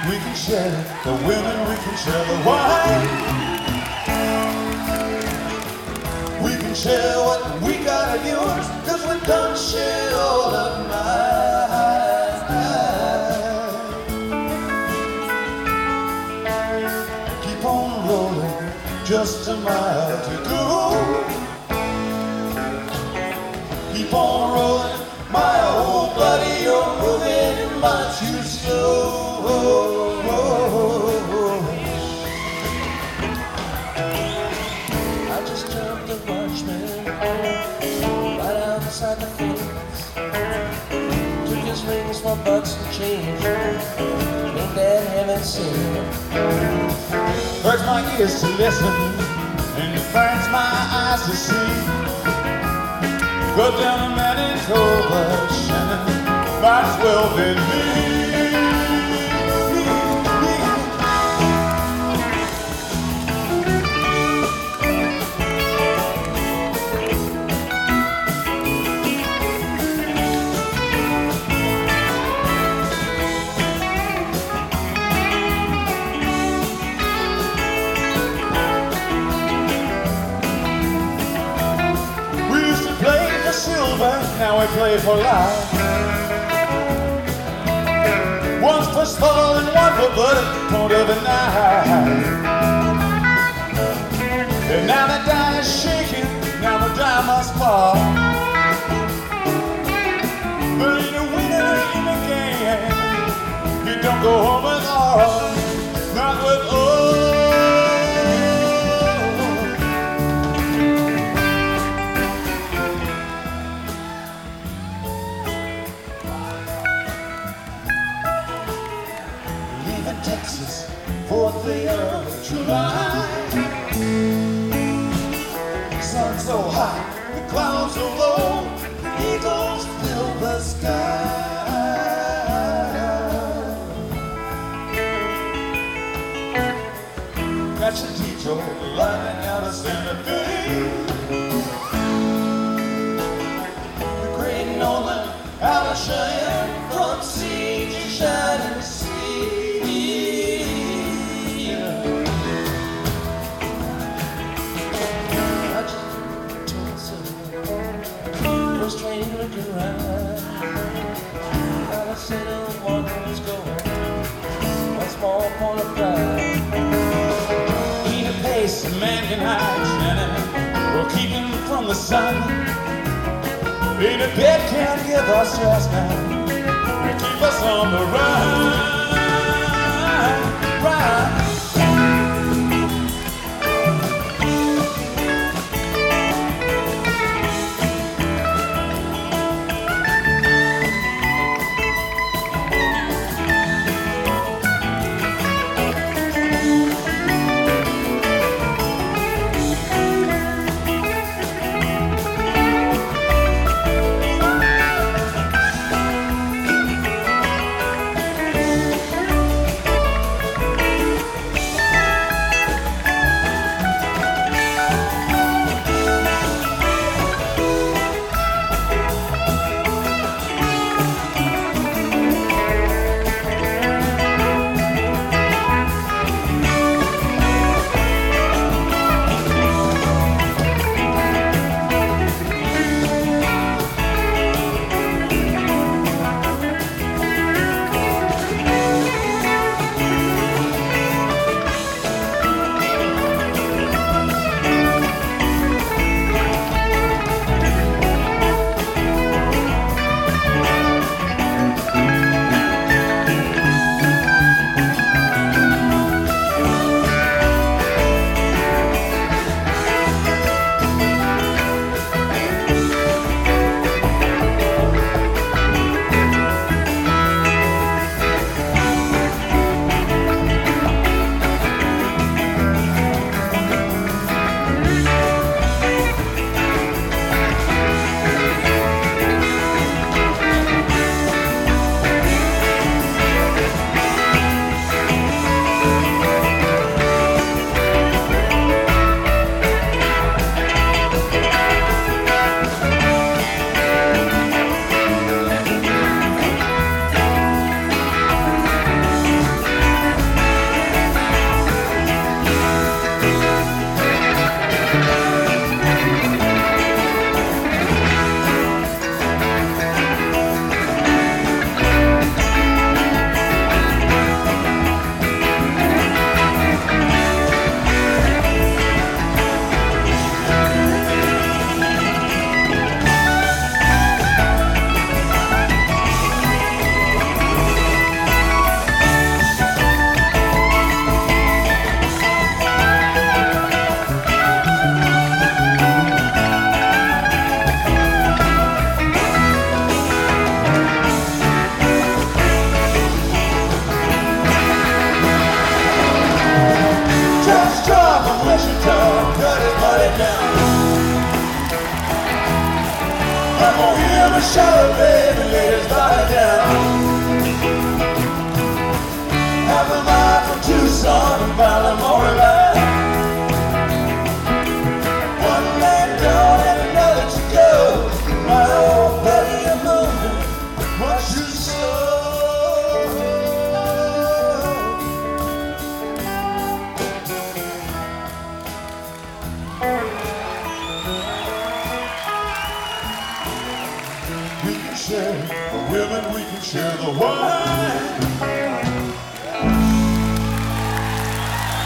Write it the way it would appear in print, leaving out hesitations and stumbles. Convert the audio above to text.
we can share the women, we can share the wine. We can share what we got of yours, 'cause we done share all of mine. Keep on rolling, just a mile to go. Keep on rolling, my old buddy, you're moving much too slow. I just jumped the watchman right outside the fence. Took his rings for bucks and change. Ain't that heaven sent? Hurts my ears to listen and it burns my eyes to see. Go down a Manitoba, Shannon, might as well be me. Now we play for life. One's for fall and one for blood, point of the knife. And now the die is shaking, now the die must fall. There ain't a winner in the game. You don't go home with all, not with all. Texas, 4th day of July. Sun so hot, the clouds so low, eagles fill the sky. Got your Detroit lighting out of Santa Fe. The great Nolan out of Cheyenne, from sea to shining sea. Train looking right, out of center, one was going, one small point of pride. Need a place a man can hide, Shannon, or keep him from the sun. Ain't a bed can't give us rest now, and keep us on the run, run. I'm gonna give him a shower, baby, lay his body down. Half a mile from Tucson and Baltimore line. One man gone and another to go. My old buddy, you're moving much too slow. We can share the women, we can share the wine.